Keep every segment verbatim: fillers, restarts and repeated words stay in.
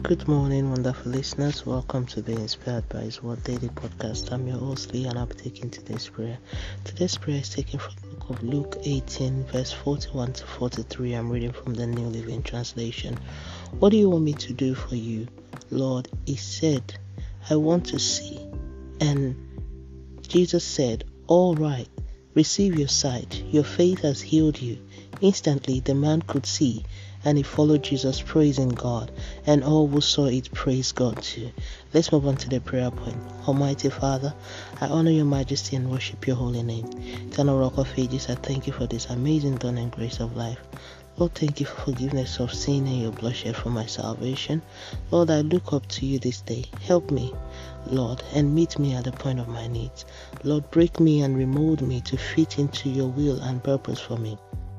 Good morning, wonderful listeners. Welcome to the Inspired by His Word Daily Podcast. I'm your host, Lee, and I'll be taking today's prayer. Today's prayer is taken from the book of Luke eighteen, verse forty-one to forty-three. I'm reading from the New Living Translation. What do you want me to do for you, Lord? He said, I want to see. And Jesus said, all right, receive your sight. Your faith has healed you. Instantly, the man could see, and he followed Jesus, praising God, and all who saw it praised God too. Let's move on to the prayer point. Almighty Father, I honor your majesty and worship your holy name. Eternal Rock of Ages, I thank you for this amazing dawn and grace of life. Lord, thank you for forgiveness of sin and your blood shed for my salvation. Lord, I look up to you this day. Help me, Lord, and meet me at the point of my needs. Lord, break me and remold me to fit into your will and purpose for me.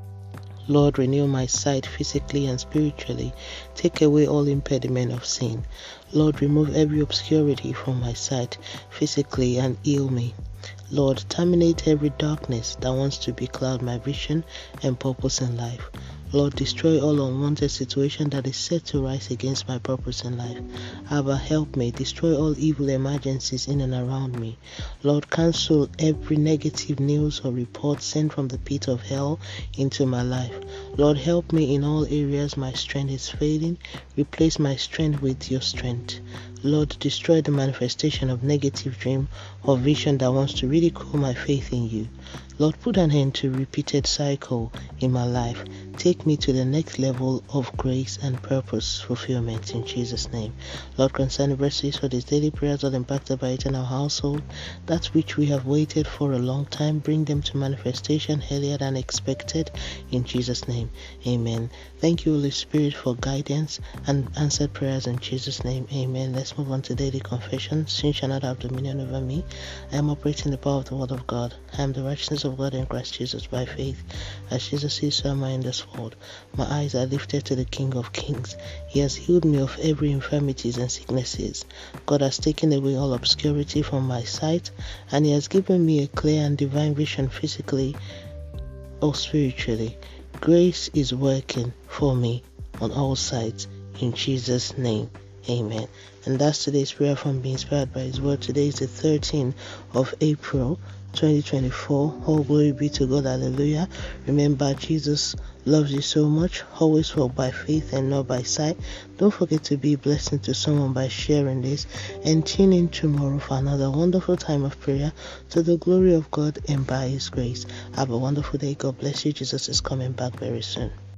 Lord, renew my sight physically and spiritually. Take away all impediment of sin. Lord, remove every obscurity from my sight physically and heal me. Lord, terminate every darkness that wants to becloud my vision and purpose in life. Lord, destroy all unwanted situation that is set to rise against my purpose in life. Abba, help me. Destroy all evil emergencies in and around me. Lord, cancel every negative news or report sent from the pit of hell into my life. Lord, help me in all areas my strength is failing. Replace my strength with your strength. Lord, destroy the manifestation of negative dream or vision that wants to ridicule my faith in you. Lord, put an end to repeated cycle in my life. Take me to the next level of grace and purpose fulfillment in Jesus' name. Lord, concerning verses for these daily prayers all impacted by it in our household, that which we have waited for a long time, bring them to manifestation earlier than expected in Jesus' name. Amen. Thank you, Holy Spirit, for guidance and answered prayers in Jesus' name. Amen. Let's move on to daily confession. Sin shall not have dominion over me. I am operating the power of the Word of God. I am the righteousness of God in Christ Jesus by faith. As Jesus is, so am I in this world. My eyes are lifted to the King of Kings. He has healed me of every infirmities and sicknesses. God has taken away all obscurity from my sight, and He has given me a clear and divine vision physically or spiritually. Grace is working for me on all sides. In Jesus' name, amen. And that's today's prayer from Being Inspired by His Word. Today is the thirteenth of April, twenty twenty-four. All glory be to God. Hallelujah. Remember, Jesus loves you so much. Always walk by faith and not by sight. Don't forget to be a blessing to someone by sharing this, and tune in tomorrow for another wonderful time of prayer to the glory of God and by His grace. Have a wonderful day. God bless you. Jesus is coming back very soon.